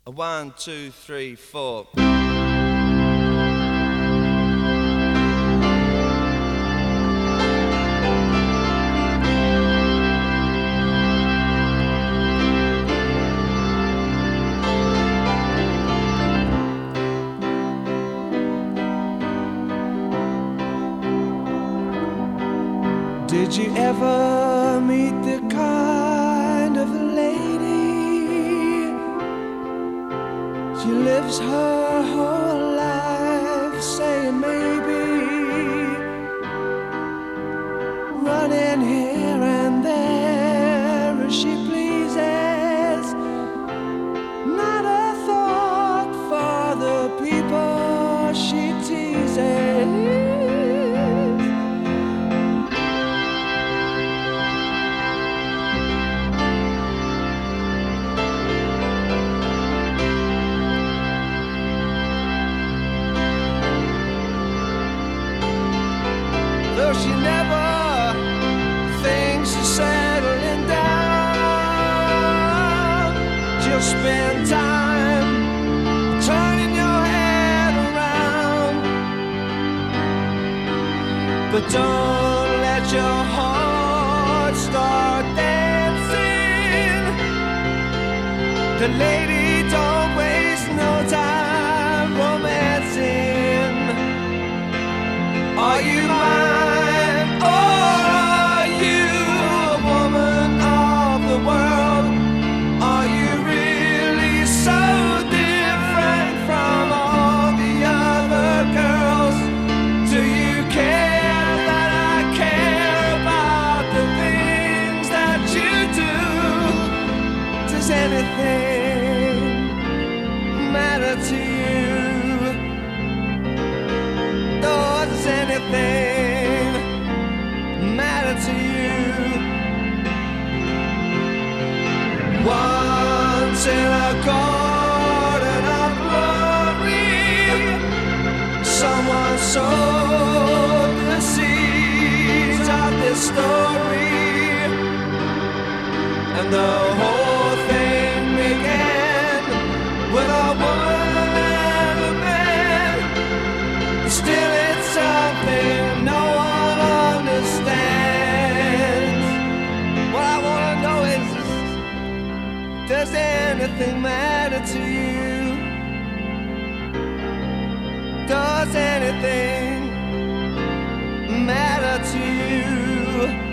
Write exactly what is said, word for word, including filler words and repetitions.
A one, two, three, four. Did you ever meet the kind of lady? She lives her whole life saying maybe, running here and there as she pleases, not a thought for the people she teases. Though she never thinks of settling down, she'll spend time turning your head around. But don't let your heart start dancing. The lady don't waste no time romancing. Are you mine? Does anything matter to you? Does anything matter to you? Once in a garden of glory, someone sowed the seeds of this story, and the whole with a woman and a man. Still it's something no one understands. What I wanna know is, does anything matter to you? Does anything matter to you?